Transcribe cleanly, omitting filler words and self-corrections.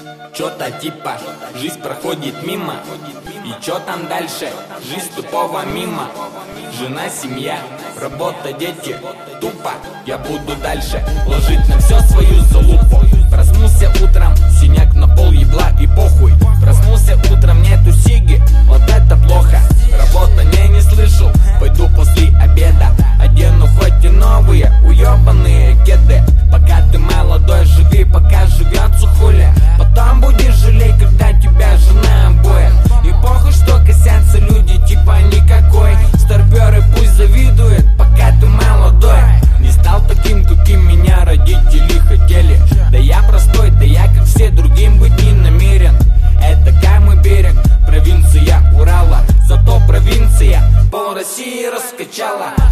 Чё-то типа жизнь проходит мимо. И чё там дальше? Жизнь тупого мимо. Жена, семья, работа, дети. Тупо я буду дальше ложить на все свою залупу. Проснулся утром, синяк на пол, ебла и похуй. Проснулся утром, нету сиги, вот это плохо. Работа не слышал, пойду после обеда. Одену хоть и новые уёбанные кеды. Пока ты молодой, живи, пока живётся хули. Потом будешь жалеть, когда тебя жена обоет. И похуй, что косятся люди, типа никакой. Старпёры пусть завидуют, пока ты молодой. Не стал таким, каким меня родители хотели. Да я простой, да я как все, другим быть не намерен. Это Камый берег, провинция Урала. Зато провинция пол России раскачала.